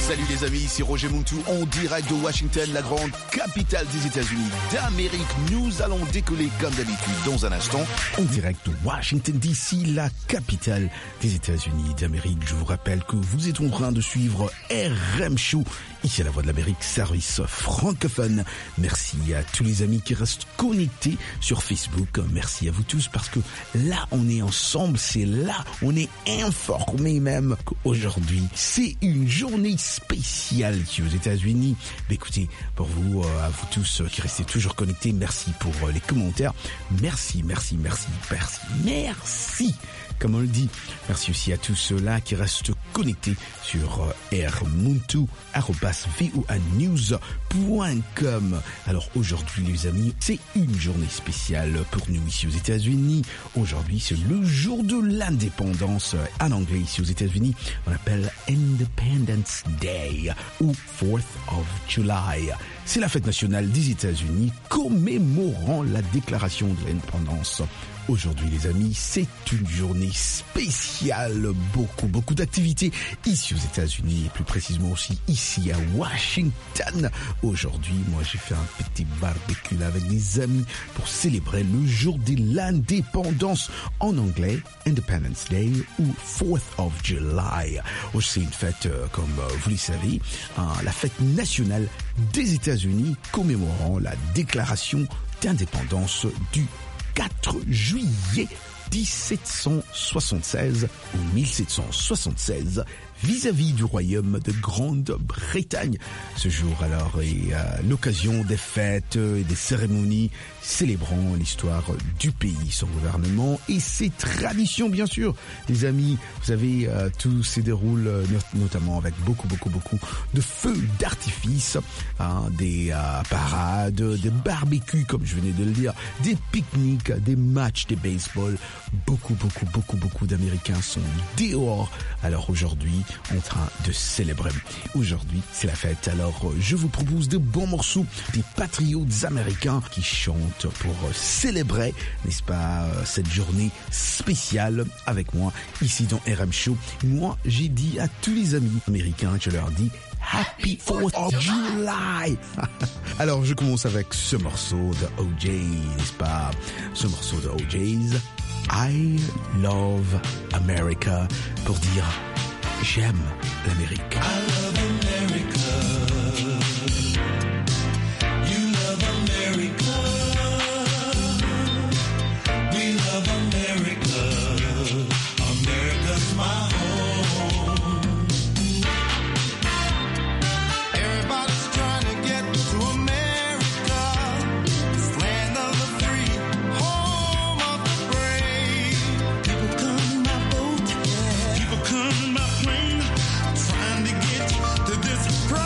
Salut les amis, ici Roger Muntu en direct de Washington, la grande capitale des États-Unis d'Amérique. Nous allons décoller comme d'habitude dans un instant en direct de Washington DC, la capitale des États-Unis d'Amérique. Je vous rappelle que vous êtes en train de suivre RM Show, ici à la Voix de l'Amérique, service francophone. Merci à tous les amis qui restent connectés sur Facebook. Merci à vous tous parce que là on est ensemble, c'est là on est informés même qu'aujourd'hui c'est une journée spéciale ici aux États-Unis. Écoutez, pour vous, à vous tous qui restez toujours connectés, merci pour les commentaires. Merci. Comme on le dit, merci aussi à tous ceux-là qui restent connectés sur rmuntu@voanews.com. Alors aujourd'hui les amis, c'est une journée spéciale pour nous ici aux États-Unis. Aujourd'hui c'est le jour de l'indépendance. En anglais ici aux États-Unis, on appelle Independence Day ou 4th of July. C'est la fête nationale des États-Unis commémorant la déclaration de l'indépendance. Aujourd'hui les amis, c'est une journée spéciale, beaucoup d'activités ici aux États-Unis et plus précisément aussi ici à Washington. Aujourd'hui, moi j'ai fait un petit barbecue avec des amis pour célébrer le jour de l'indépendance, en anglais Independence Day ou 4th of July. C'est une fête, comme vous le savez, la fête nationale des États-Unis commémorant la déclaration d'indépendance du 4 juillet 1776 ou 1776 vis-à-vis du royaume de Grande-Bretagne. Ce jour alors est l'occasion des fêtes et des cérémonies célébrant l'histoire du pays, son gouvernement et ses traditions bien sûr. Les amis, vous savez, tout se déroule notamment avec beaucoup de feux d'artifice, des parades, des barbecues comme je venais de le dire, des pique-niques, des matchs de baseball. Beaucoup d'Américains sont dehors. Alors aujourd'hui, en train de célébrer. Aujourd'hui, c'est la fête. Alors, je vous propose de bons morceaux des patriotes américains qui chantent pour célébrer, n'est-ce pas, cette journée spéciale avec moi, ici dans RM Show. Moi, j'ai dit à tous les amis américains, je leur dis Happy 4th of July. Alors, je commence avec ce morceau de OJ, n'est-ce pas? Ce morceau de OJ's I Love America, pour dire j'aime l'Amérique. I love America. You love America. We love America. America's my home. Everybody's trying to get to America, this land of the free, home of the brave. People come in my boat, people come in my plane, trying to get to this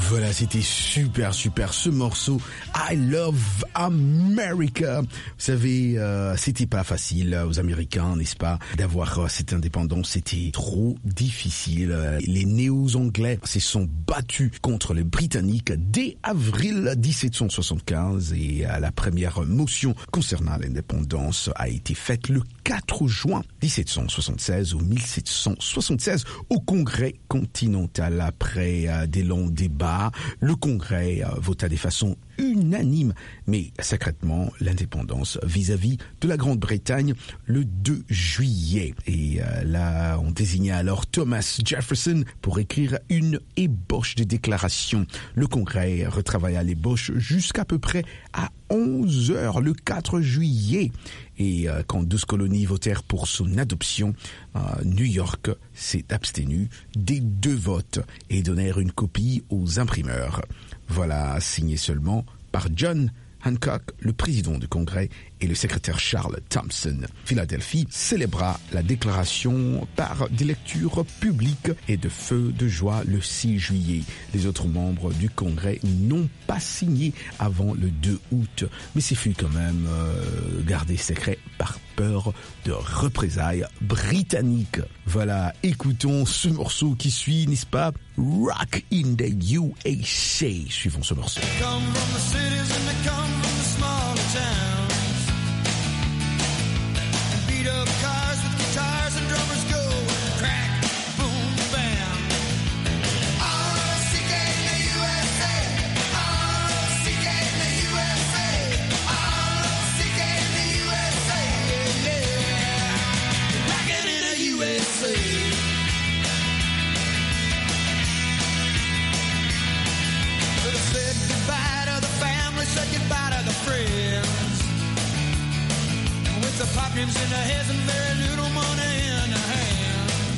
Voilà, c'était super ce morceau I Love America. Vous savez, c'était pas facile aux Américains, n'est-ce pas, d'avoir cette indépendance. C'était trop difficile. Les néo-anglais se sont battus contre les Britanniques dès avril 1775 et la première motion concernant l'indépendance a été faite le 4 juin 1776 ou 1776 au Congrès continental. Après des longs débats, le Congrès vota de façon unanime, mais secrètement, l'indépendance vis-à-vis de la Grande-Bretagne le 2 juillet. Et là, on désignait alors Thomas Jefferson pour écrire une ébauche de déclaration. Le Congrès retravailla l'ébauche jusqu'à peu près à 11 heures le 4 juillet. Et quand 12 colonies votèrent pour son adoption, New York s'est abstenu des 2 votes et donnèrent une copie aux imprimeurs. Voilà, signé seulement par John Hancock, le président du Congrès, et le secrétaire Charles Thompson. Philadelphie célébra la déclaration par des lectures publiques et de feux de joie le 6 juillet. Les autres membres du Congrès n'ont pas signé avant le 2 août, mais ce fut quand même gardé secret par peur de représailles britanniques. Voilà, écoutons ce morceau qui suit, n'est-ce pas? Rock in the USA. Suivons ce morceau. Come from the cities and they come from the smaller towns. And beat up cars with guitars and drummers go crack, boom, bam. R-O-C-K in the USA. R-O-C-K in the USA. R-O-C-K in the USA. Yeah. Rockin' in the USA. Said goodbye to the family, said goodbye to the friends. With the pop dreams in their heads and very little money in their hands.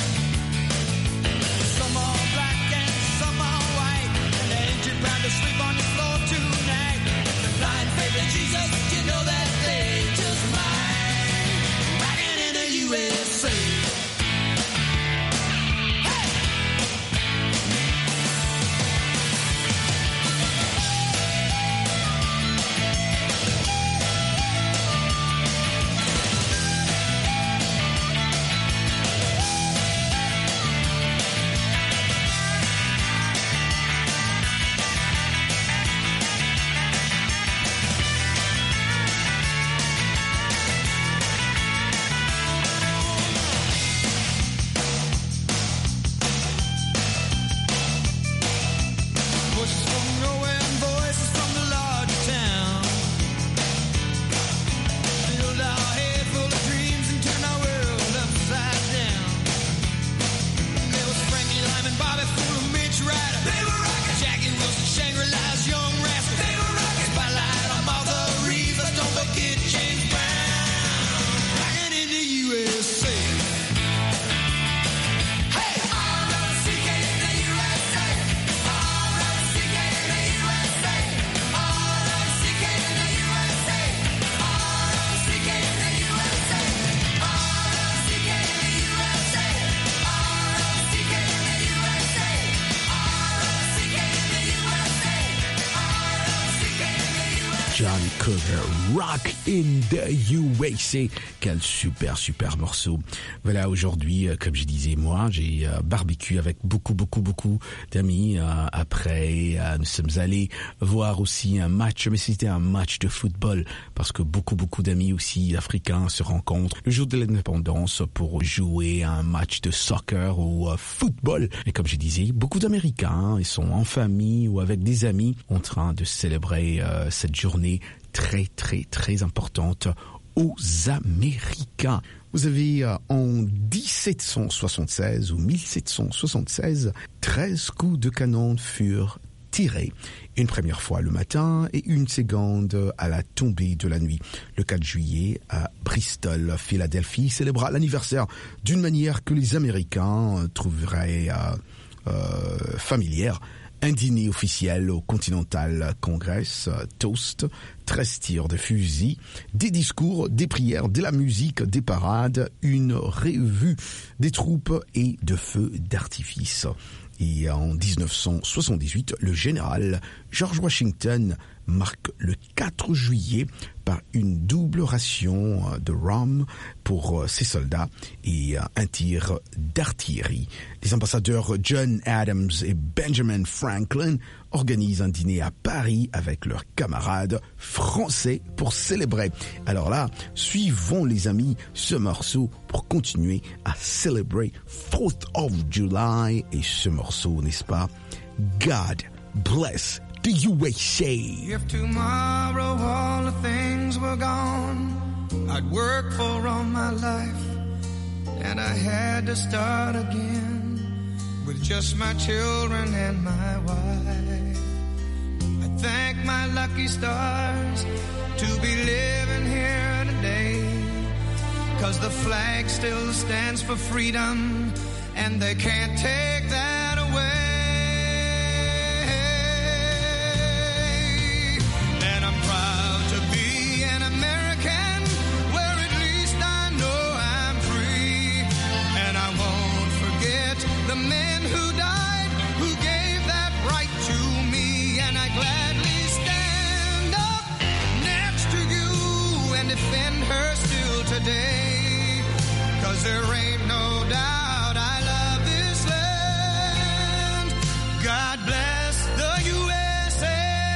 Some are black and some are white, and they ain't too proud to sleep on the floor tonight. The blind faith in Jesus, you know that they just might. Rockin' in the USA. Voices from nowhere and voices from the larger town. Filled our head full of dreams and turned our world upside down. There was Frankie Lyman, Bobby Fuller, Mitch Ryder. They were rockin'. Jackie Wilson, Shangri-La's Young Rascal. They were rockin'. Spotlight on Martha Reeves. Let's don't forget James Brown. Rockin' in the USA. Hey! R-O-C-K in the USA. R-O-C-K in the USA. R-O-C-K in the USA. R-O-C-K in the USA. R-O-C-K in the USA. R-O-C-K in the USA. R-O-C-K in the USA. R-O-C-K in the USA. John Cougar, Rock in the USA. Quel super morceau. Voilà, aujourd'hui, comme je disais, moi, j'ai barbecue avec beaucoup d'amis. Après, nous sommes allés voir aussi un match, mais c'était un match de football, parce que beaucoup d'amis aussi africains se rencontrent le jour de l'indépendance pour jouer un match de soccer ou football. Et comme je disais, beaucoup d'Américains, ils sont en famille ou avec des amis en train de célébrer cette journée très importante aux Américains. Vous avez en 1776 ou 1776, 13 coups de canon furent tirés. Une première fois le matin et une seconde à la tombée de la nuit. Le 4 juillet, à Bristol, Philadelphie célébra l'anniversaire d'une manière que les Américains trouveraient familière. Un dîner officiel au Continental Congress, toast, 13 tirs de fusil, des discours, des prières, de la musique, des parades, une revue des troupes et de feux d'artifice. Et en 1978, le général George Washington marque le 4 juillet par une double ration de rhum pour ses soldats et un tir d'artillerie. Les ambassadeurs John Adams et Benjamin Franklin organisent un dîner à Paris avec leurs camarades français pour célébrer. Alors là, suivons les amis ce morceau pour continuer à célébrer 4th of July et ce morceau, n'est-ce pas? God bless the USA. If tomorrow all the things were gone I'd work for all my life and I had to start again with just my children and my wife. I thank my lucky stars to be living here today, 'cause the flag still stands for freedom and they can't take that away. And I'm proud to be an American, where at least I know I'm free. And I won't forget the men who died, who gave that right to me. And I gladly stand up next to you and defend her still today, 'cause there ain't no doubt I love this land. God bless the USA.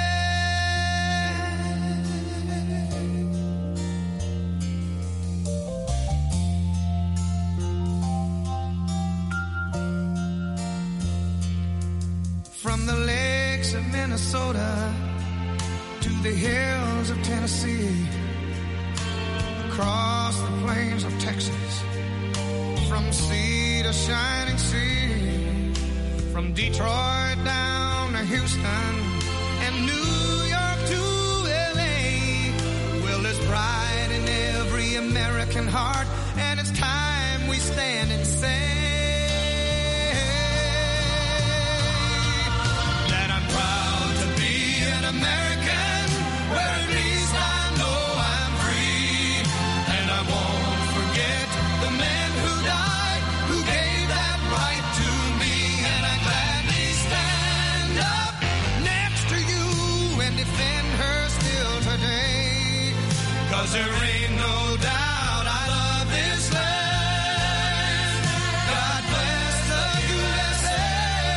From the lakes of Minnesota to the hills of Tennessee, across the plains of Texas, from sea to shining sea, from Detroit down to Houston and New York to LA. Well, there's pride in every American heart, and it's time we stand and say that I'm proud to be an American, where at least I know I'm free. And I won't forget the men who died, who gave that right to me. And I gladly stand up next to you and defend her still today, 'cause there ain't no doubt I love this land. God bless the USA.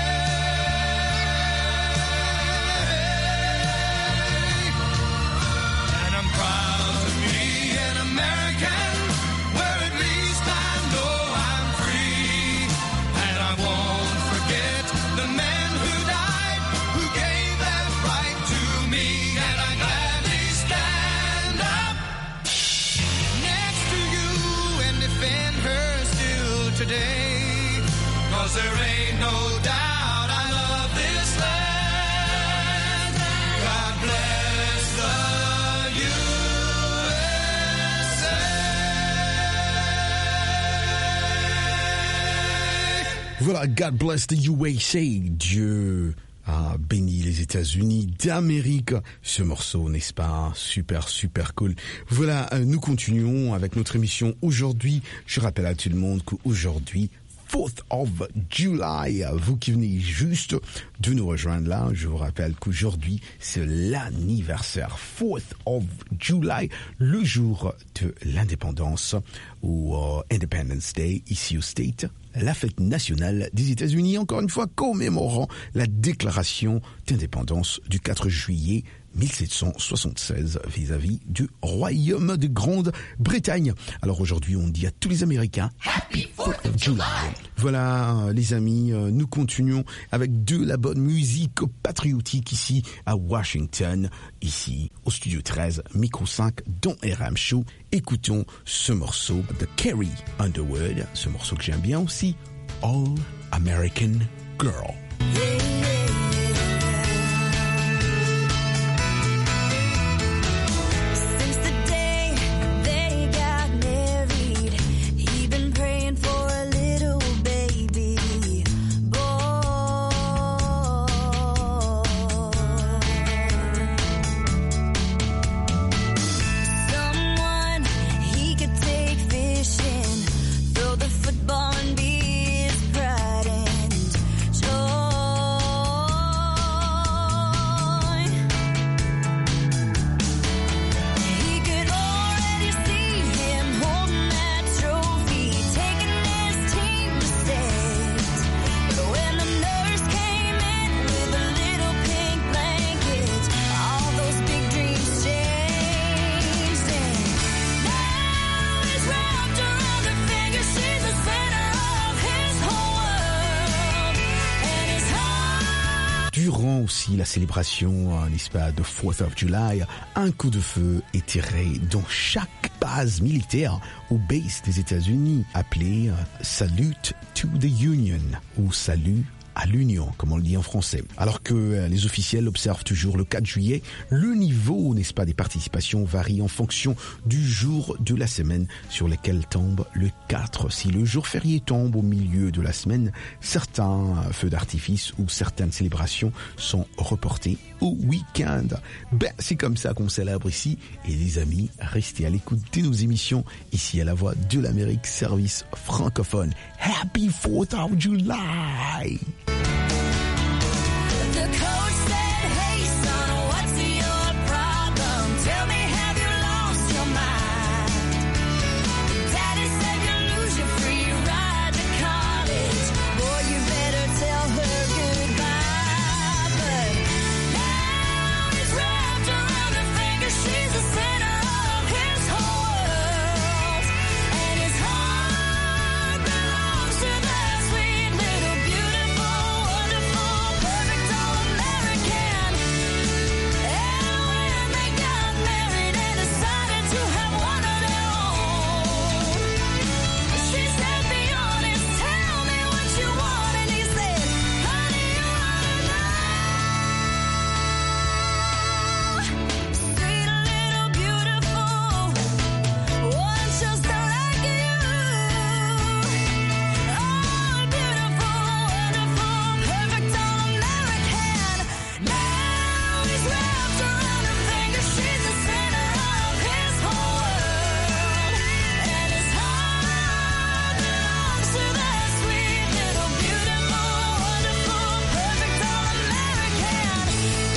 And I'm proud to be an American, where at least I know I'm free. And I won't forget the men who died, who gave that right to me. And I gladly stand up next to you and defend her still today, 'cause there ain't no doubt I love this land. God bless the USA. Voilà, God bless the USA. Dieu a béni les États-Unis d'Amérique. Ce morceau, n'est-ce pas? Super, super cool. Voilà, nous continuons avec notre émission aujourd'hui. Je rappelle à tout le monde qu'aujourd'hui, 4th of July. Vous qui venez juste de nous rejoindre là, je vous rappelle qu'aujourd'hui, c'est l'anniversaire 4th of July, le jour de l'indépendance ou Independence Day ici au State, la fête nationale des États-Unis, encore une fois commémorant la déclaration d'indépendance du 4 juillet 1776 vis-à-vis du Royaume de Grande-Bretagne. Alors aujourd'hui, on dit à tous les Américains Happy 4th of July. Voilà, les amis, nous continuons avec de la bonne musique patriotique ici à Washington, ici au Studio 13, Micro 5, dans RM Show. Écoutons ce morceau de Carrie Underwood, ce morceau que j'aime bien aussi, All American Girl. Football and be his pride and joy. Durant aussi la célébration, n'est-ce pas, de 4th of July, un coup de feu est tiré dans chaque base militaire aux bases des États-Unis, appelé Salute to the Union ou Salut à l'Union, comme on le dit en français. Alors que les officiels observent toujours le 4 juillet, le niveau, n'est-ce pas, des participations varie en fonction du jour de la semaine sur lequel tombe le 4. Si le jour férié tombe au milieu de la semaine, certains feux d'artifice ou certaines célébrations sont reportés au week-end. C'est comme ça qu'on célèbre ici. Et les amis, restez à l'écoute de nos émissions ici à la Voix de l'Amérique, service francophone. Happy 4th of July! The coach said, hey son, what's your problem? Tell me, have you lost your mind? Daddy said you'll lose your free ride to college. Boy, you better tell her goodbye. But now he's wrapped around her finger. She's the center of his whole world. And his heart belongs to that sweet little beautiful, wonderful, perfect all-American. And when they got married and decided to have one of their own, she said, be honest, tell me what you want. And he said, honey, you ought to know. Sweet little beautiful, one just like you. Oh, beautiful, wonderful, perfect all-American. Now he's wrapped around her finger. She's the center of his whole world. And his heart belongs to that sweet little beautiful, wonderful, perfect all-American.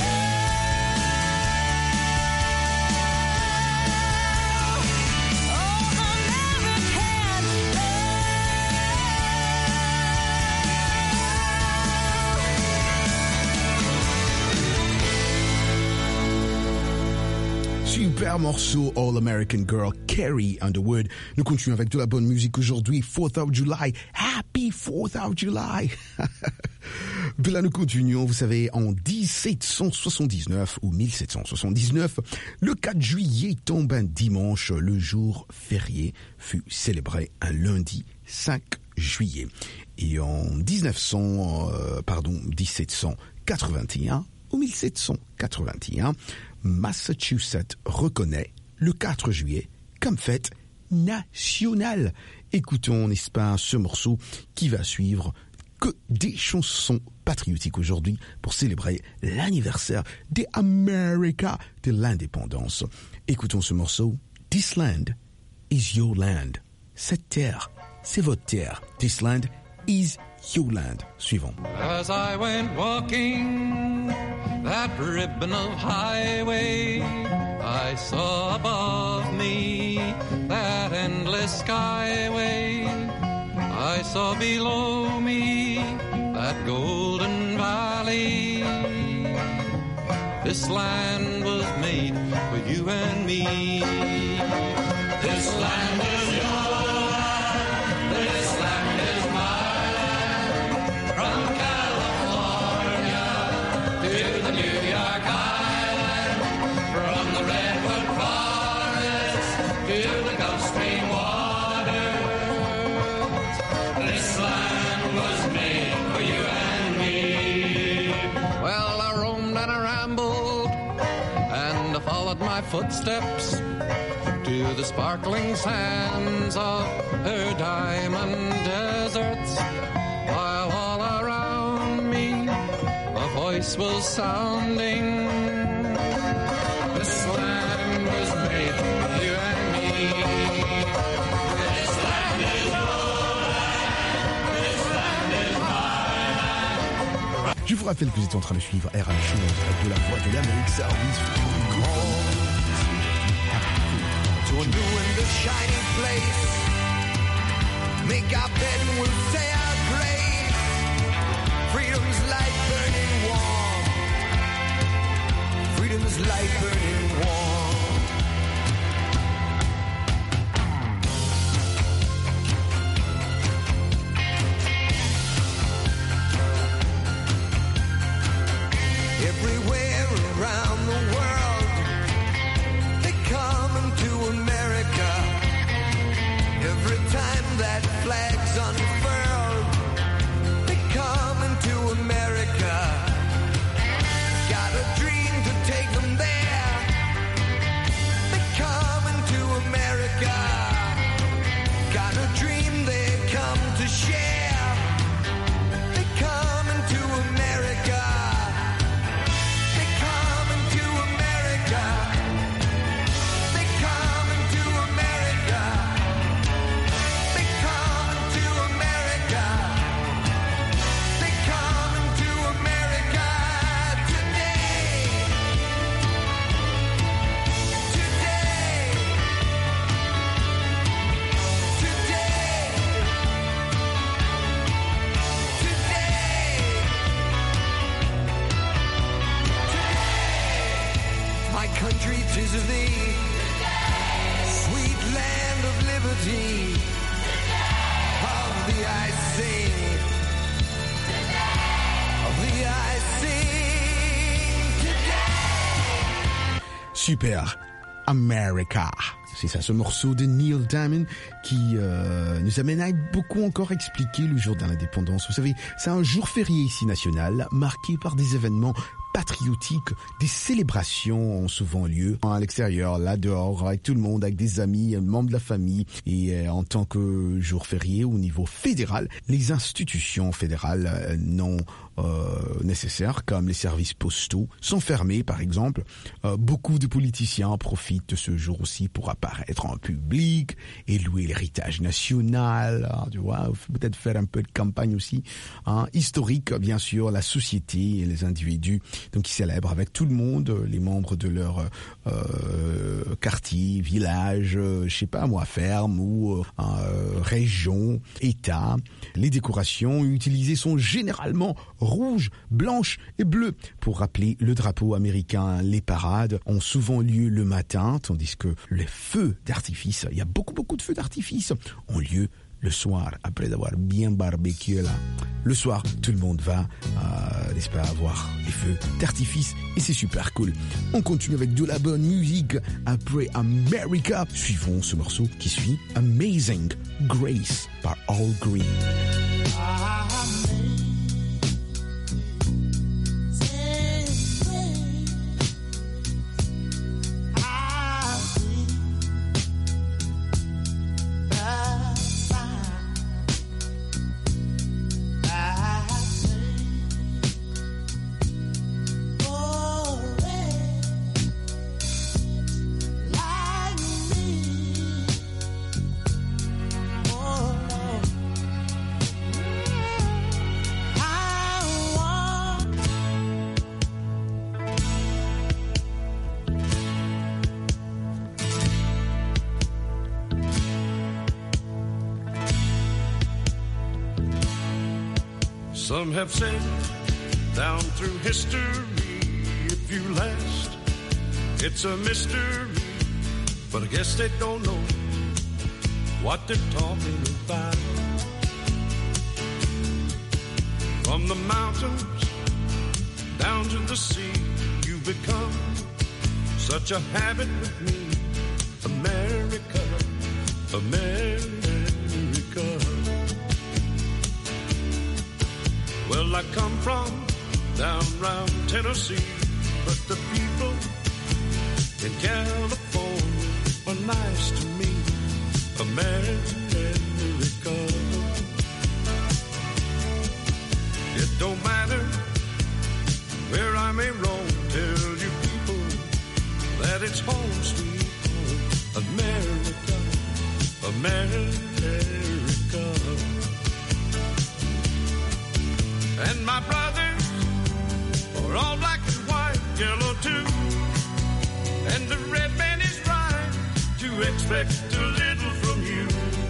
Super morceau All American Girl, Carrie Underwood. Nous continuons avec de la bonne musique aujourd'hui. 4th of July. Happy 4th of July. De là, nous continuons. Vous savez, en 1779 ou 1779, le 4 juillet tombe un dimanche. Le jour férié fut célébré un lundi 5 juillet. Et en 1781 ou 1781, Massachusetts reconnaît le 4 juillet comme fête nationale. Écoutons, n'est-ce pas, ce morceau qui va suivre, que des chansons patriotiques aujourd'hui pour célébrer l'anniversaire des America, de l'indépendance. Écoutons ce morceau. This land is your land. Cette terre, c'est votre terre. This land is your land. Suivant. As I went walking that ribbon of highway, I saw above me that endless skyway. I saw below me that golden valley. This land was made for you and me. This land is your land. This land is my land. From California to the New York Island, from the Redwood Forest to the Gulf Stream waters. This land was made for you and me. Well, I roamed and I rambled and I followed my footsteps to the sparkling sands of her diamond deserts, while all around me a voice was sounding. This land was made for you and me. This land is your land. This land is mine. Je vous rappelle que vous êtes en train de suivre RH de la Voix de l'Amérique, service To a new and a shining place. Make our bed and we'll say our grace. Freedom's light burning warm. Freedom's light burning warm. flags unfurled. They're coming to America. Got a dream to take them there. They're coming to America. Got a dream they come to share. They're coming to America. They're coming to America. They're coming to America. They're coming to America. They're coming to America today. Today. Today. My country, 'tis of thee, sweet land of liberty, of thee I sing, of thee I sing today. Super, America. C'est ça, ce morceau de Neil Diamond qui nous amène à beaucoup encore expliquer le jour de l'indépendance. Vous savez, c'est un jour férié ici national, marqué par des événements patriotiques, des célébrations ont souvent lieu à l'extérieur, là dehors, avec tout le monde, avec des amis, membres de la famille. Et en tant que jour férié au niveau fédéral, les institutions fédérales non nécessaires, comme les services postaux, sont fermés, par exemple. Beaucoup de politiciens profitent de ce jour aussi pour apparaître en public et louer l'héritage national. Alors, tu vois, peut-être faire un peu de campagne aussi, historique, bien sûr, la société et les individus. Donc, ils célèbrent avec tout le monde, les membres de leur quartier, village, je sais pas moi, ferme ou région, État. Les décorations utilisées sont généralement rouges, blanches et bleues pour rappeler le drapeau américain. Les parades ont souvent lieu le matin, tandis que les feux d'artifice, il y a beaucoup de feux d'artifice, ont lieu le soir, après avoir bien barbecue là. Le soir, tout le monde va, n'est-ce pas, voir les feux d'artifice et c'est super cool. On continue avec de la bonne musique après America. Suivons ce morceau qui suit, Amazing Grace par Al Green. Some have said down through history, if you last, it's a mystery. But I guess they don't know what they're talking about. From the mountains down to the sea, you've become such a habit with me. America, America. Well, I come from down round Tennessee, but the people in California are nice to me. America. It don't matter where I may roam, tell you people that it's home sweet home. America, America. And my brothers are all black and white, yellow too. And the red man is right to expect a little from you.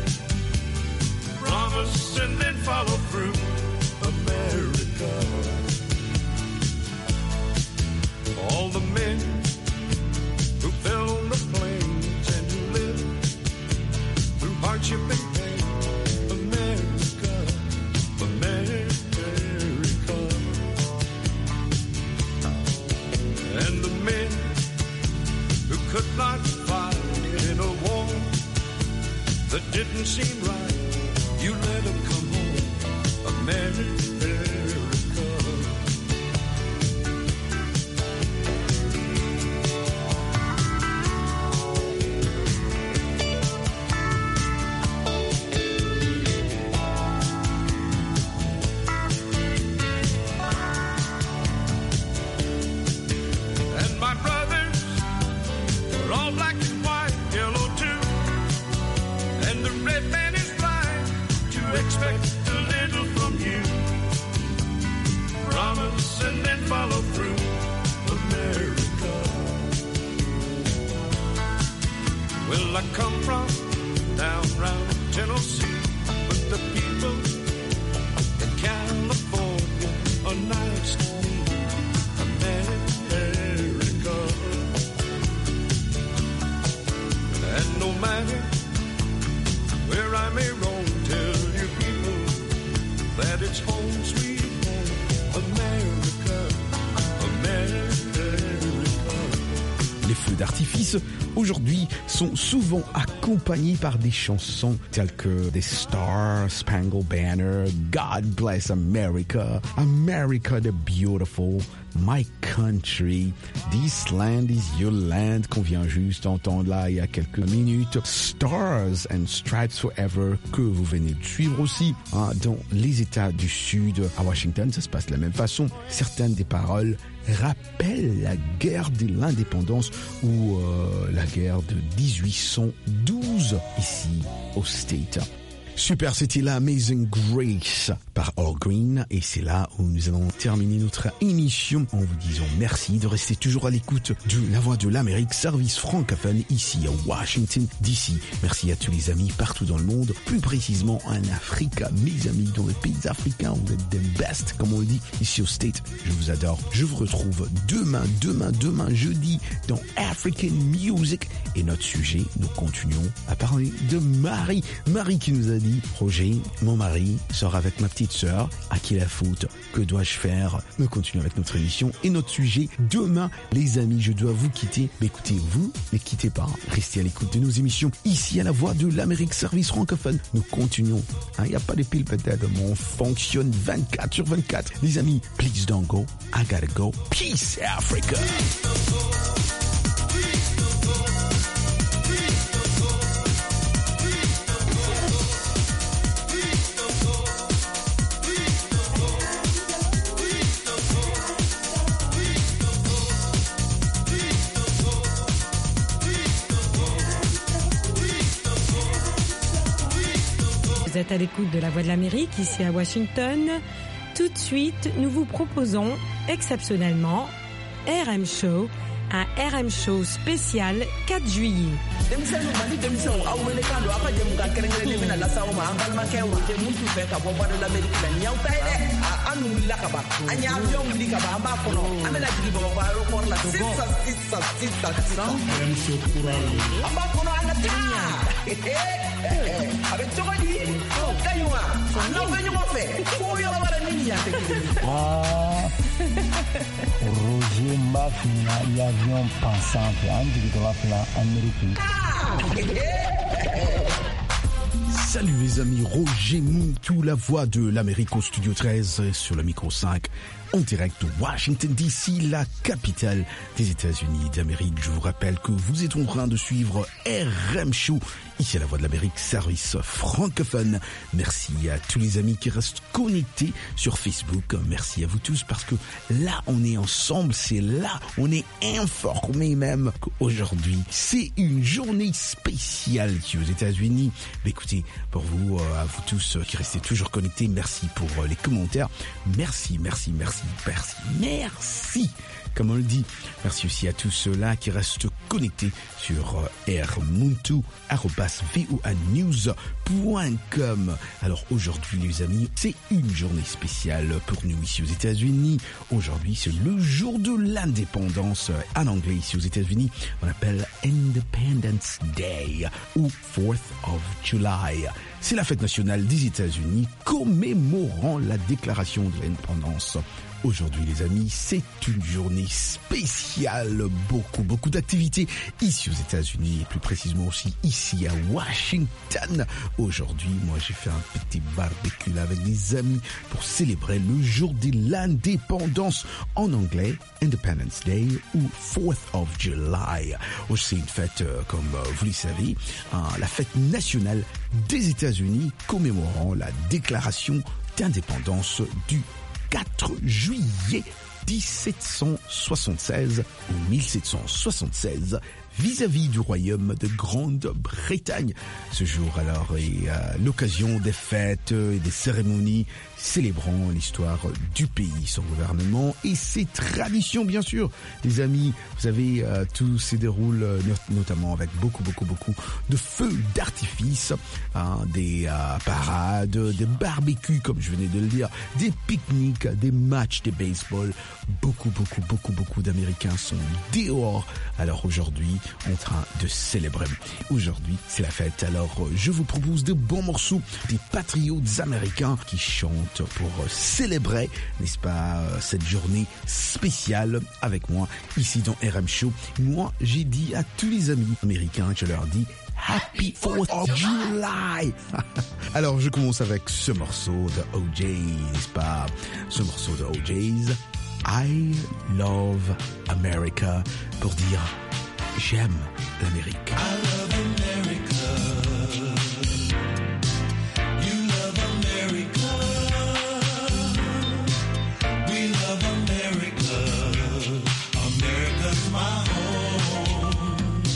Promise and then follow through. America. All the men who fell on the plains and who lived through hardship and pain. America, America. And the men who could not fight in a war that didn't seem right. You let them come home, America. And my brothers are all black and white, yellow too. And the red man is blind to expect a little from you. Promise and then follow through, America. Well, I come from down round Tennessee, but the people in California are nice to me, America. And no matter where I may roam, tell your people that it's home sweet home, America, America. Les feux d'artifice, aujourd'hui, sont souvent accompagnés par des chansons telles que The Star Spangled Banner, God Bless America, America the Beautiful, My Country, This Land is Your Land, qu'on vient juste d'entendre là il y a quelques minutes, Stars and Stripes Forever, que vous venez de suivre aussi dans les États du Sud. À Washington, ça se passe de la même façon. Certaines des paroles rappellent la guerre de l'indépendance ou la guerre de 1812 ici au State. Super, c'était la Amazing Grace par Al Green et c'est là où nous allons terminer notre émission en vous disant merci de rester toujours à l'écoute de La Voix de l'Amérique, service francophone ici à Washington DC. Merci à tous les amis partout dans le monde, plus précisément en Afrique, mes amis dans les pays africains, vous êtes des best comme on le dit ici au State. Je vous adore, je vous retrouve demain jeudi dans African Music et notre sujet, nous continuons à parler de Marie qui nous a dit Roger, mon mari sort avec ma petite sœur, à qui la faute, que dois-je faire? Nous continuons avec notre émission et notre sujet demain. Les amis, je dois vous quitter, mais écoutez, vous ne quittez pas, restez à l'écoute de nos émissions ici à La Voix de l'Amérique, service francophone. Nous continuons, il n'y a pas de pile peut-être, mais on fonctionne 24/24. Les amis, please don't go, I gotta go, peace Africa. Vous êtes à l'écoute de La Voix de l'Amérique, ici à Washington. Tout de suite, nous vous proposons exceptionnellement RM Show, un RM Show spécial 4 juillet. Roger Mbafina, l'avion pensant Salut les amis, Roger Moutou, la voix de l'Amérique au studio 13 sur le micro 5 en direct de Washington DC, la capitale des États-Unis d'Amérique. Je vous rappelle que vous êtes en train de suivre RM Show, ici à La Voix de l'Amérique, service francophone. Merci à tous les amis qui restent connectés sur Facebook. Merci à vous tous parce que là, on est ensemble, c'est là, on est informés même qu'aujourd'hui, c'est une journée spéciale ici aux États-Unis. Mais écoutez, pour vous, à vous tous qui restez toujours connectés, merci pour les commentaires. Merci. Comme on le dit, merci aussi à tous ceux-là qui restent connectés sur rmuntu@voanews.com. Alors aujourd'hui les amis, c'est une journée spéciale pour nous ici aux États-Unis. Aujourd'hui c'est le jour de l'indépendance. En anglais ici aux États-Unis, on appelle Independence Day ou 4th of July. C'est la fête nationale des États-Unis commémorant la déclaration de l'indépendance Aujourd'hui les amis, c'est une journée spéciale, beaucoup d'activités ici aux États-Unis et plus précisément aussi ici à Washington. Aujourd'hui, moi j'ai fait un petit barbecue là avec des amis pour célébrer le jour de l'indépendance, en anglais Independence Day ou 4th of July. C'est une fête, comme vous le savez, la fête nationale des États-Unis commémorant la déclaration d'indépendance du 4 juillet 1776 ou 1776 vis-à-vis du royaume de Grande-Bretagne. Ce jour alors est l'occasion des fêtes et des cérémonies célébrant l'histoire du pays, son gouvernement et ses traditions bien sûr. Les amis, vous savez, tout se déroule notamment avec beaucoup de feux d'artifice, des parades, des barbecues comme je venais de le dire, des pique-niques, des matchs de baseball. Beaucoup d'Américains sont dehors. Alors aujourd'hui, en train de célébrer. Aujourd'hui, c'est la fête. Alors, je vous propose de bons morceaux des patriotes américains qui chantent pour célébrer, n'est-ce pas, cette journée spéciale avec moi ici dans RM Show. Moi, j'ai dit à tous les amis américains, je leur dis Happy 4th of July. Alors, je commence avec ce morceau de OJ, n'est-ce pas? Ce morceau de OJ's I Love America pour dire j'aime l'Amérique. I love America. You love America. We love America. America's my home.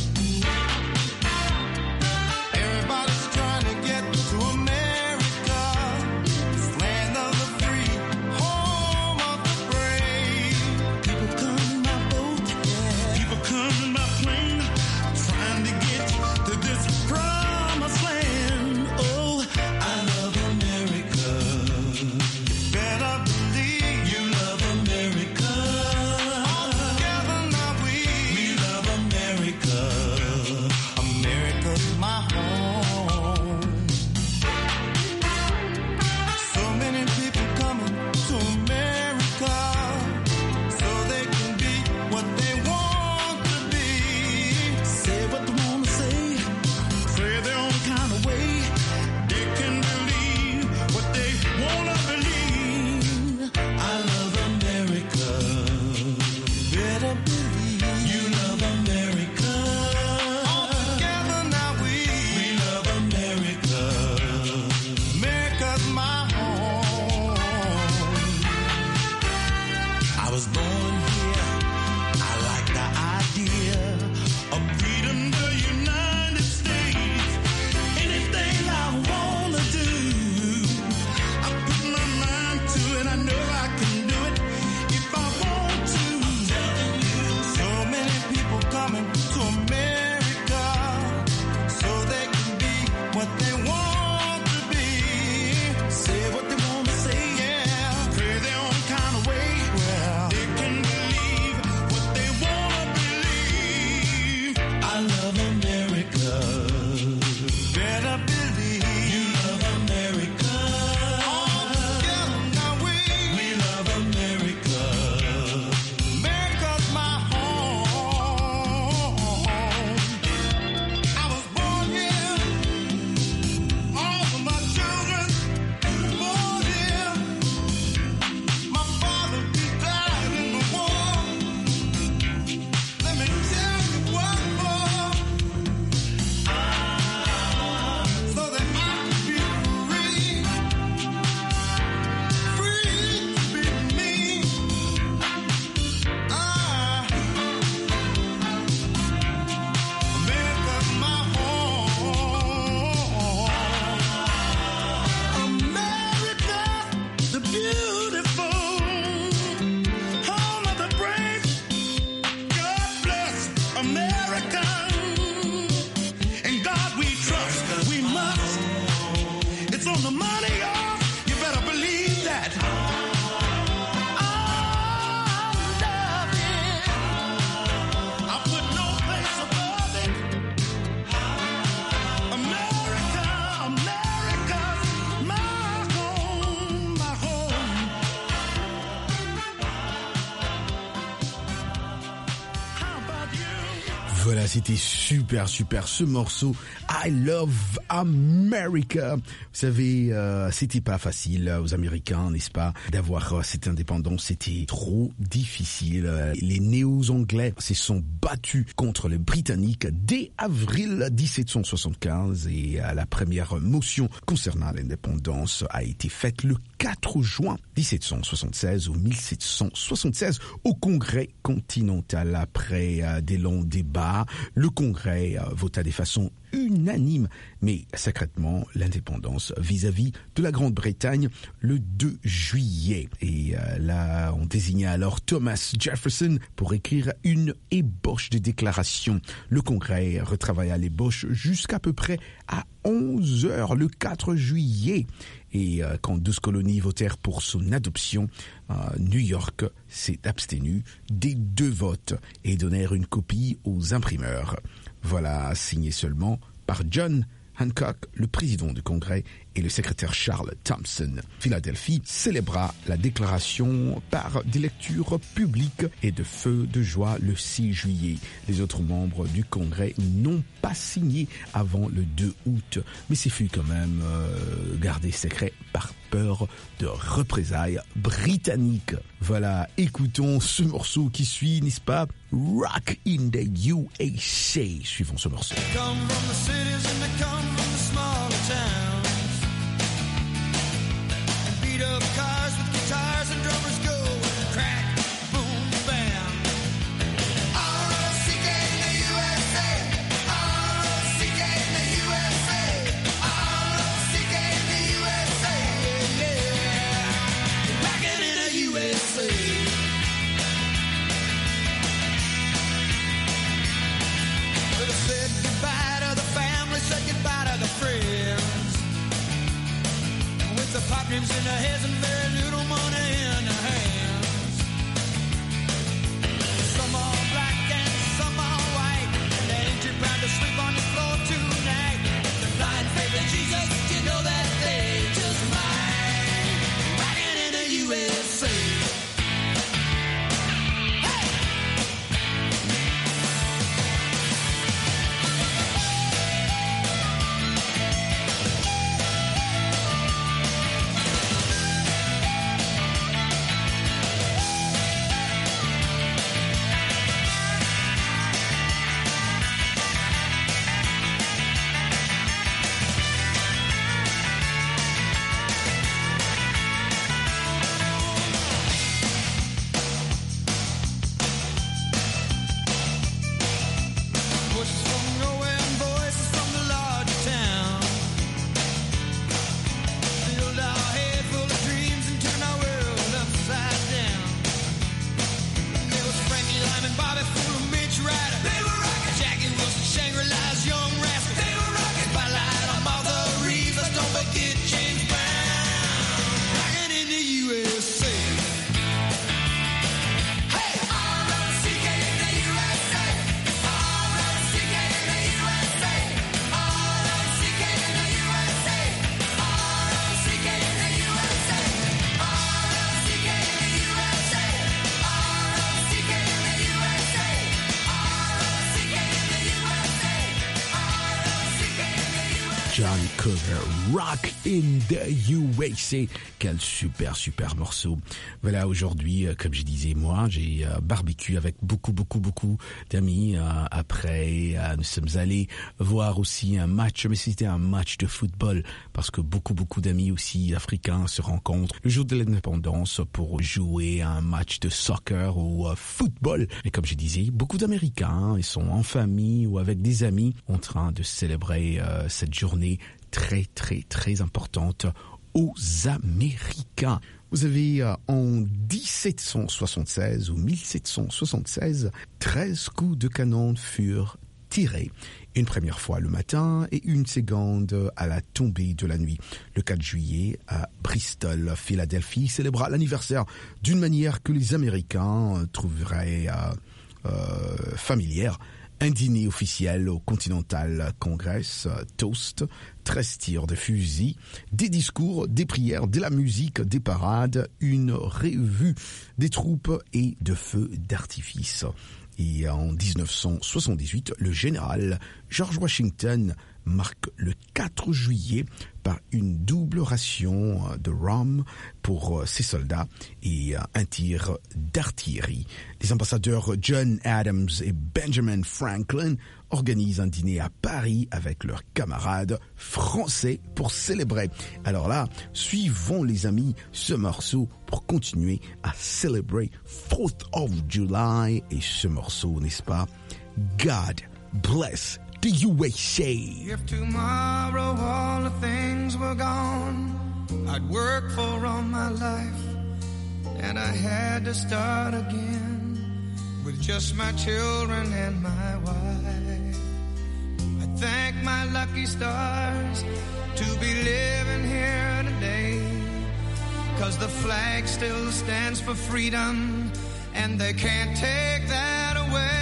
Everybody's trying to get to America. This land of the free, home of the brave. People come in my boat, yeah. People come in my plane, trying to get to Voilà, c'était super ce morceau I Love America. Vous savez, c'était pas facile aux Américains, n'est-ce pas, d'avoir cette indépendance. C'était trop difficile. Les néo-anglais se sont battus contre les Britanniques dès avril 1775 et la première motion concernant l'indépendance a été faite le 4 juin 1776 ou 1776 au Congrès continental. Après des longs débats, le Congrès vota de façon unanime, mais secrètement, l'indépendance vis-à-vis de la Grande-Bretagne le 2 juillet. Et là, on désigna alors Thomas Jefferson pour écrire une ébauche de déclaration. Le Congrès retravailla l'ébauche jusqu'à peu près à 11 heures le 4 juillet. Et quand 12 colonies votèrent pour son adoption, New York s'est abstenu des 2 votes et donnèrent une copie aux imprimeurs. Voilà, signé seulement par John Hancock, le président du Congrès, et le secrétaire Charles Thompson. Philadelphie célébra la déclaration par des lectures publiques et de feux de joie le 6 juillet. Les autres membres du Congrès n'ont pas signé avant le 2 août, mais ce fut quand même gardé secret par peur de représailles britanniques. Voilà, écoutons ce morceau qui suit, n'est-ce pas? Rock in the USA. Suivons ce morceau. Come from the cities and they come from the smaller towns. And beat up cars with guitars and drummers go crack, boom, bam. R-O-C-K in the USA. R-O-C-K in the USA. R-O-C-K in the USA. Yeah. Rockin' in the USA. Said goodbye to the family, said goodbye to the friends. With the pockets in their heads and very little money in their hands. Some are black and some are white, and they ain't too proud to sleep on the floor tonight. The blind faith in Jesus, you know that they just might. Rockin' in the USA. John Cover, Rock in the USA. Quel super morceau. Voilà, aujourd'hui, comme je disais, moi, j'ai barbecue avec beaucoup d'amis. Après, nous sommes allés voir aussi un match, mais c'était un match de football, parce que beaucoup d'amis aussi africains se rencontrent le jour de l'indépendance pour jouer un match de soccer ou football. Et comme je disais, beaucoup d'Américains, ils sont en famille ou avec des amis en train de célébrer cette journée très importante aux Américains. Vous avez en 1776 ou 1776, 13 coups de canon furent tirés. Une première fois le matin et une seconde à la tombée de la nuit. Le 4 juillet, à Bristol, Philadelphie célébra l'anniversaire d'une manière que les Américains trouveraient familière. Un dîner officiel au Continental Congress, toast, 13 tirs de fusil, des discours, des prières, de la musique, des parades, une revue des troupes et de feux d'artifice. Et en 1978, le général George Washington marque le 4 juillet par une double ration de rhum pour ses soldats et un tir d'artillerie. Les ambassadeurs John Adams et Benjamin Franklin organisent un dîner à Paris avec leurs camarades français pour célébrer. Alors là, suivons les amis ce morceau pour continuer à célébrer 4th of July. Et ce morceau, n'est-ce pas? God bless the USA. If tomorrow all the things were gone I'd work for all my life and I had to start again with just my children and my wife. I thank my lucky stars to be living here today, 'cause the flag still stands for freedom and they can't take that away.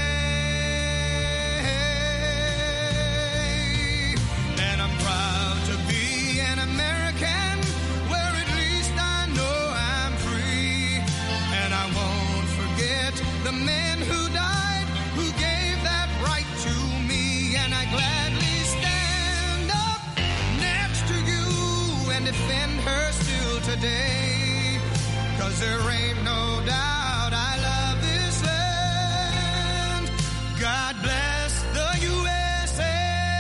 The men who died, who gave that right to me, and I gladly stand up next to you and defend her still today, 'cause there ain't no doubt I love this land. God bless the USA.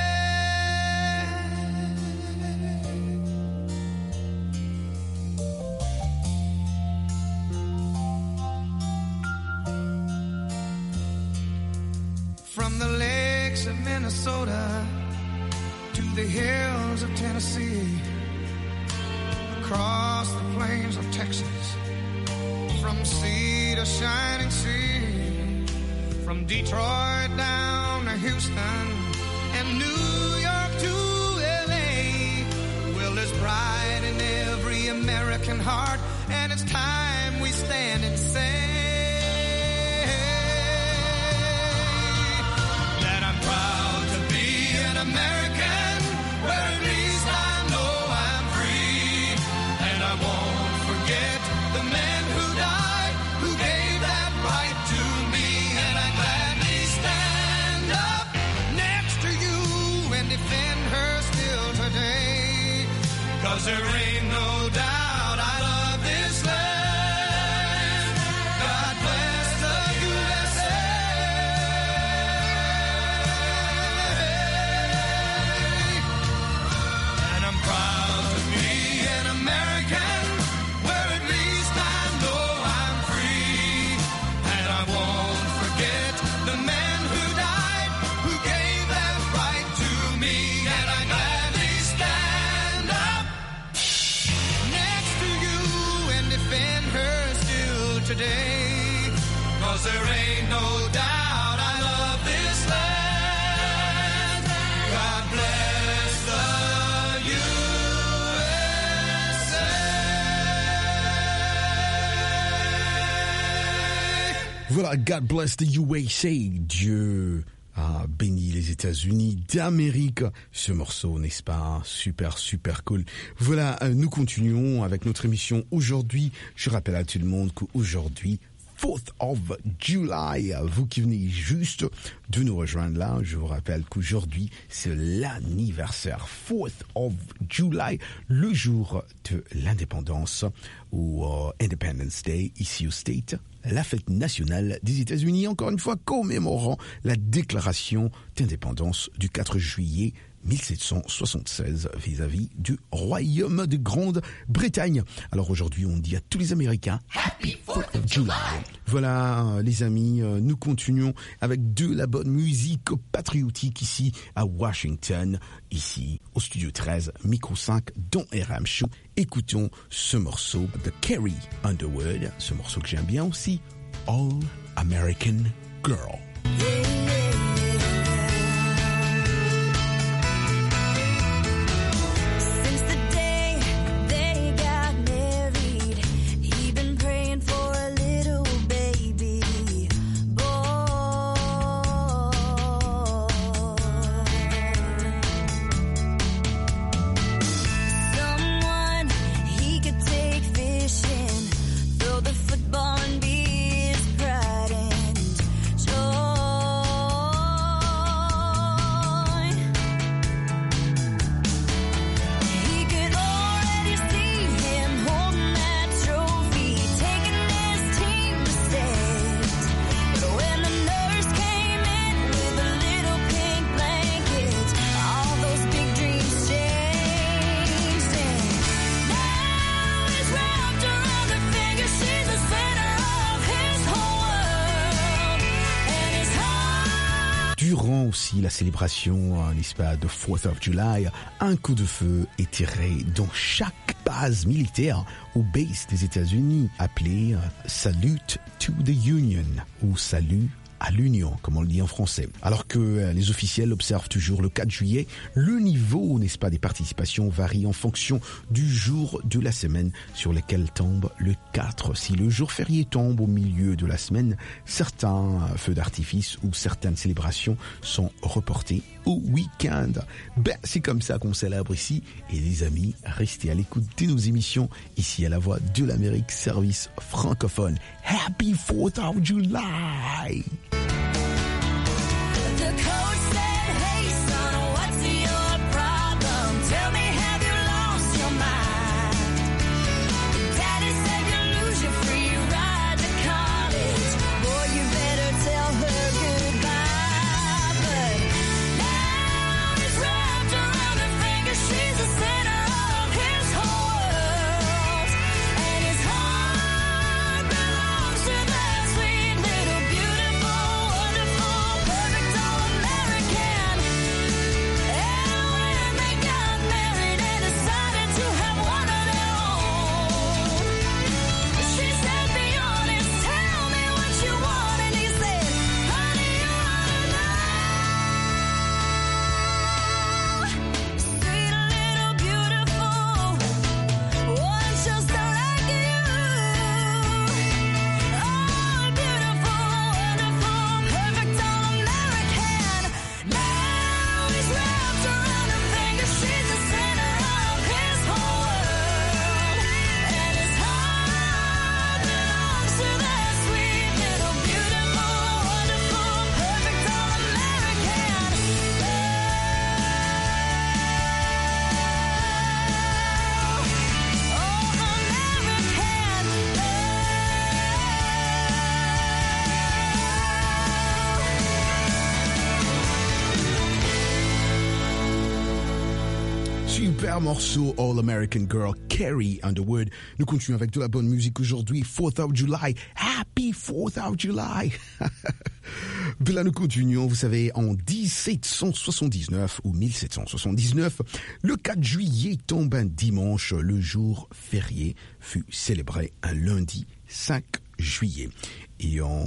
From the lakes of Minnesota to the hills of Tennessee, across the plains of Texas, from sea to shining sea, from Detroit down to Houston and New York to LA. Well, there's pride in every American heart, and it's time we stand and say proud to be an American, where at least I know I'm free. And I won't forget the men who died, who gave that right to me. And I gladly stand up next to you and defend her still today, 'cause there ain't no doubt I love this land. God bless the USA. Proud to be an American, where at least I know I'm free. And I won't forget the men who died, who gave that right to me. And I gladly stand up next to you and defend her still today, 'cause there ain't no doubt I love this land. God bless the Voilà, God bless the USA. Dieu a béni les États-Unis d'Amérique. Ce morceau, n'est-ce pas? Super, super cool. Voilà, nous continuons avec notre émission aujourd'hui. Je rappelle à tout le monde qu'aujourd'hui, 4th of July, vous qui venez juste de nous rejoindre là, je vous rappelle qu'aujourd'hui, c'est l'anniversaire 4th of July, le jour de l'indépendance, ou Independence Day, ici au State, la fête nationale des États-Unis, encore une fois commémorant la déclaration d'indépendance du 4 juillet 1776 vis-à-vis du Royaume de Grande-Bretagne. Alors aujourd'hui, on dit à tous les Américains Happy 4th of July. Voilà, les amis, nous continuons avec de la bonne musique patriotique ici à Washington, ici au Studio 13, Micro 5, dans RM Show. Écoutons ce morceau de Carrie Underwood, ce morceau que j'aime bien aussi, All American Girl. durant aussi la célébration, n'est-ce pas, de 4th of July, un coup de feu est tiré dans chaque base militaire aux bases des États-Unis, appelé Salute to the Union ou Salut à l'Union, comme on le dit en français. Alors que les officiels observent toujours le 4 juillet, le niveau, n'est-ce pas, des participations varie en fonction du jour de la semaine sur lequel tombe le 4. Si le jour férié tombe au milieu de la semaine, certains feux d'artifice ou certaines célébrations sont reportés au week-end. Ben, c'est comme ça qu'on célèbre ici. Et les amis, restez à l'écoute de nos émissions ici à la Voix de l'Amérique, service francophone. Happy 4th of July! The code said, hey son, what's your problem? Tell me, have you lost your mind? Daddy said you lose your free ride to college. Boy, you better tell her goodbye. But now he's wrapped around her finger. She's the center of his whole world. And his heart belongs to that sweet little beautiful, wonderful, perfect all-American. And when they got married and decided to have one of their own, she said, be honest, tell me what you want. And he said, honey, you ought to know. Sweet little beautiful, one just like you. Oh, beautiful, wonderful, perfect all-American. Now he's wrapped around her finger. She's the center of his whole world. And his heart belongs to that sweet little beautiful, wonderful, perfect all-American. Super morceau All American Girl, Carrie Underwood. Nous continuons avec de la bonne musique aujourd'hui. 4th of July. Happy 4th of July. De là, nous continuons. Vous savez, en 1779 ou 1779, le 4 juillet tombe un dimanche. Le jour férié fut célébré un lundi 5 juillet. Et en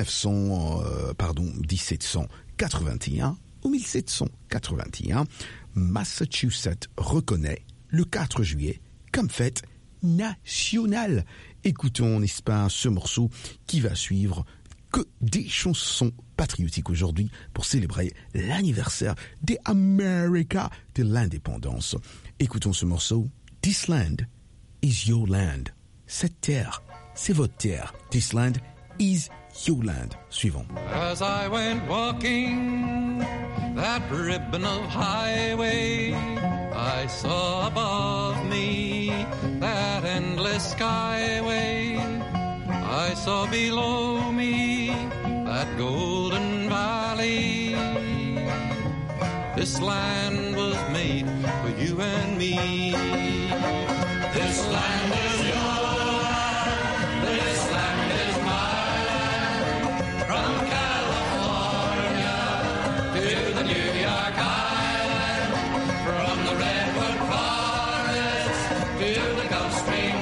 1781 ou 1781, Massachusetts reconnaît le 4 juillet comme fête nationale. Écoutons, n'est-ce pas, ce morceau qui va suivre, que des chansons patriotiques aujourd'hui pour célébrer l'anniversaire des America, de l'indépendance. Écoutons ce morceau. This land is your land. Cette terre, c'est votre terre. This land is your land. Suivant. As I went walking that ribbon of highway, I saw above me that endless skyway. I saw below me that golden valley. This land was made for you and me. This land is your land. This land is my land. From California to the New York Island. From the Redwood Forest to the Gulf Stream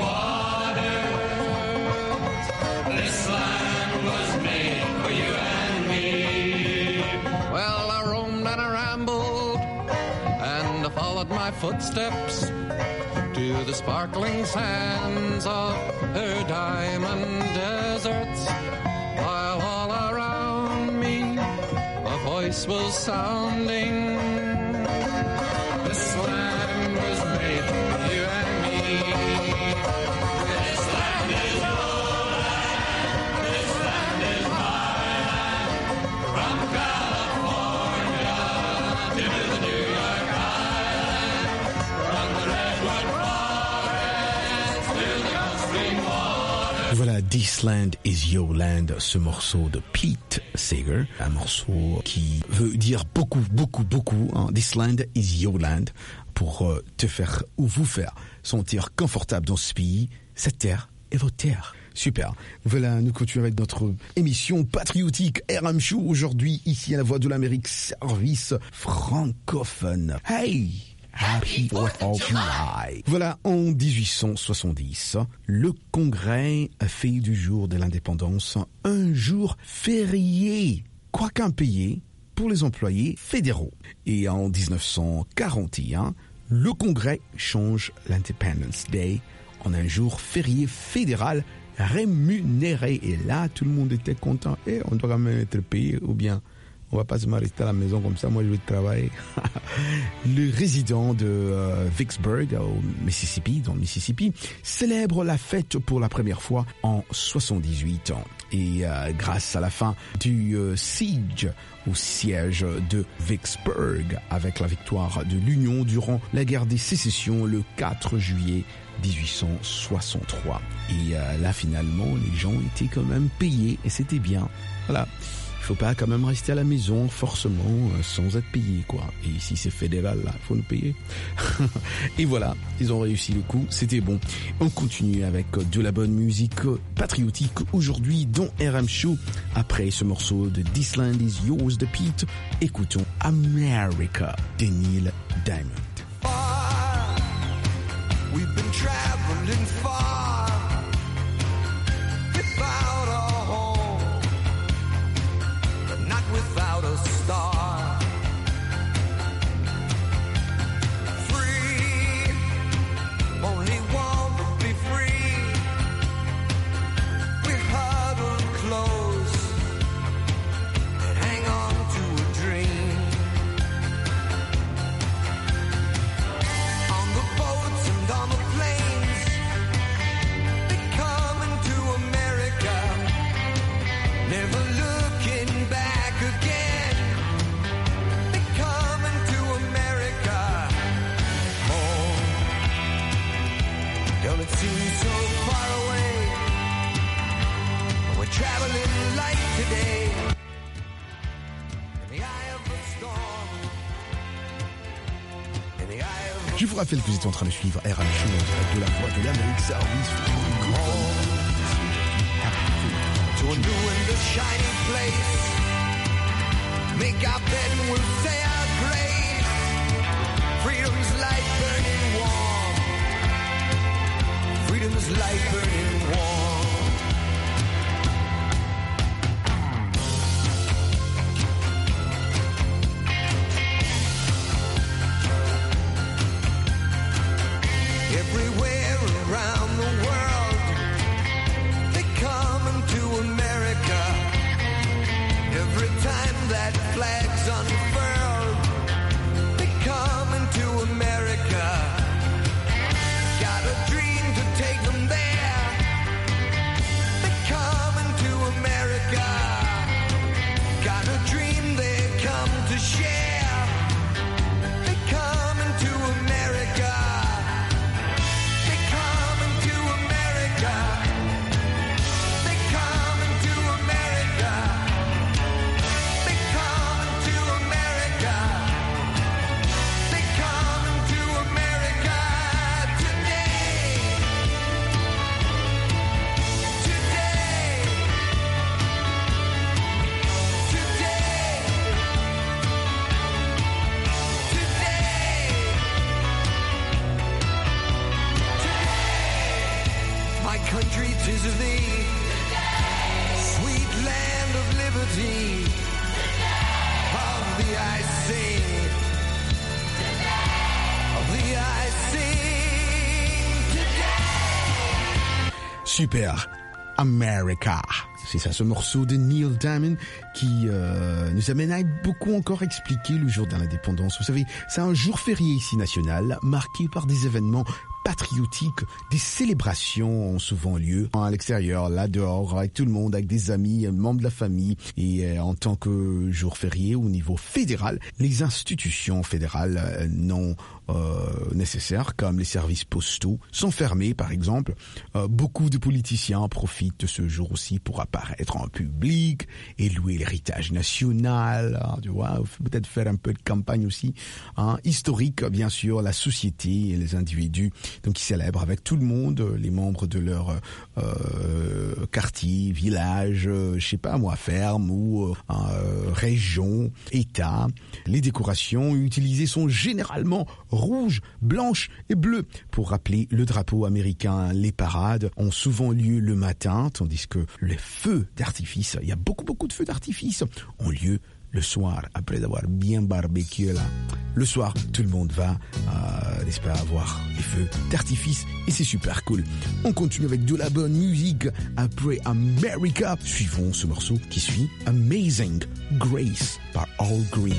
waters. This land was made for you and me. Well, I roamed and I rambled and I followed my footsteps to the sparkling sands of her diamond deserts, while all around me a voice was sounding. This land was made for you and me. This land is your land. This land is my land. From California to the New York Island. From the Redwood Forest to the Gulf Stream water. Voilà, This Land is Your Land, ce morceau de Pete Seeger, un morceau qui veut dire beaucoup, beaucoup, beaucoup, hein. This Land is Your Land, pour te faire ou vous faire sentir confortable dans ce pays. Cette terre est votre terre. Super. Voilà, nous continuons avec notre émission patriotique RM Show aujourd'hui ici à la Voix de l'Amérique, service francophone. Hey! Happy 4th of July. Voilà, en 1870, le Congrès a fait du jour de l'indépendance un jour férié, quoique impayé, pour les employés fédéraux. Et en 1941, le Congrès change l'Independence Day en un jour férié fédéral rémunéré. Et là, tout le monde était content. Et on doit quand même être payé, ou bien on va pas se rester à la maison comme ça, moi je vais travailler. Le résident de Vicksburg, au Mississippi, dans le Mississippi, célèbre la fête pour la première fois en 78 ans. Et grâce à la fin du siège de Vicksburg, avec la victoire de l'Union durant la guerre des sécessions le 4 juillet 1863. Et là, finalement, les gens étaient quand même payés et c'était bien. Voilà. Il faut pas quand même rester à la maison forcément sans être payé, quoi. Et ici c'est fédéral, là, il faut nous payer. Et voilà, ils ont réussi le coup, c'était bon. On continue avec de la bonne musique patriotique aujourd'hui dans RM Show. Après ce morceau de This Land Is Yours de Pete, écoutons America de Neil Diamond. We've been traveling far without a home, but not without a star. Free, only want to be free. We huddle close and hang on to a dream. On the boats and on the planes, they coming to America, never looking back again. They coming to America, home. Don't it seem so far away? We're traveling light today, in the eye of the storm, in the eye of the Je vous rappelle que vous êtes en train de suivre RM Show en direct de la Voix de l'Amérique, service francophone. to a new and a shiny place. Make our bed and we'll say our grace. Freedom's light burning warm. Freedom's light burning warm. Everywhere around the world, they coming to America. Every time that flag's unfurled, they coming to America. Got a dream to take them there. They coming to America. Got a dream they come to share. They coming to America. They coming to America. They coming to America. They coming to America. They coming to America today. Today. Today. Today. My country, 'tis of thee, sweet land of liberty. Of thee I sing, of thee I sing today. Super, America. C'est ça, ce morceau de Neil Diamond qui nous amène à beaucoup encore expliquer le jour de l'indépendance. Vous savez, c'est un jour férié ici national, marqué par des événements patriotiques, des célébrations ont souvent lieu à l'extérieur, là dehors, avec tout le monde, avec des amis, membres de la famille. Et en tant que jour férié au niveau fédéral, les institutions fédérales non nécessaires, comme les services postaux, sont fermés, par exemple. Beaucoup de politiciens profitent de ce jour aussi pour apparaître en public et louer l'héritage national, tu vois, peut-être faire un peu de campagne aussi, historique, bien sûr, la société et les individus Donc ils célèbrent avec tout le monde, les membres de leur quartier, village, je sais pas moi, ferme ou région, état. Les décorations utilisées sont généralement rouges, blanches et bleues pour rappeler le drapeau américain. Les parades ont souvent lieu le matin, tandis que les feux d'artifice, il y a beaucoup de feux d'artifice, ont lieu le soir, après avoir bien barbecue là. Le soir, tout le monde va, n'est-ce pas, voir les feux d'artifice et c'est super cool. On continue avec de la bonne musique après America. Suivons ce morceau qui suit Amazing Grace par Al Green.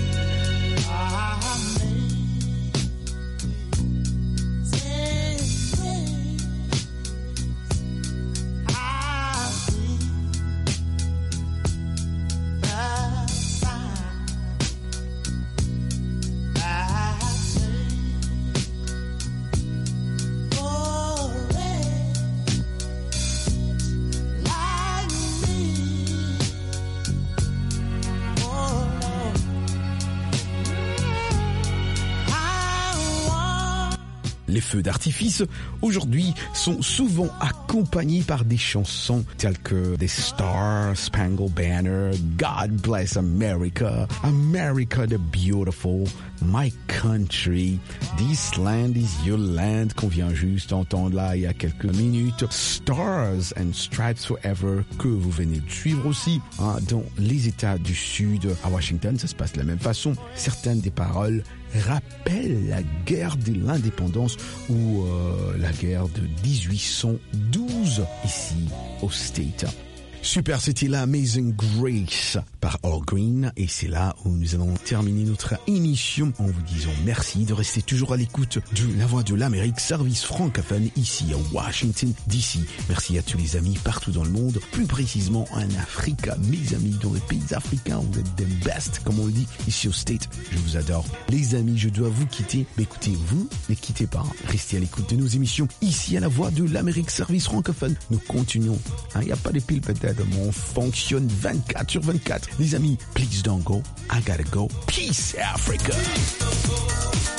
Les feux d'artifice, aujourd'hui, sont souvent accompagnés par des chansons telles que The Star Spangled Banner, God Bless America, America the Beautiful, My Country, This Land is Your Land, qu'on vient juste d'entendre là il y a quelques minutes, Stars and Stripes Forever, que vous venez de suivre aussi dans les États du Sud. À Washington, ça se passe de la même façon. Certaines des paroles rappellent la guerre de l'indépendance ou la guerre de 1812 ici au State. Super, c'était la Amazing Grace par Al Green et c'est là où nous allons terminer notre émission en vous disant merci de rester toujours à l'écoute de La Voix de l'Amérique, service francophone ici à Washington DC. Merci à tous les amis partout dans le monde, plus précisément en Afrique, mes amis dans les pays africains, vous êtes des best comme on le dit ici au State. Je vous adore. Les amis, je dois vous quitter, mais écoutez, vous ne quittez pas, restez à l'écoute de nos émissions ici à La Voix de l'Amérique, service francophone. Nous continuons, il n'y a pas de pile peut-être, mais on fonctionne 24 sur 24. Les amis, please don't go, I gotta go. Peace, Africa.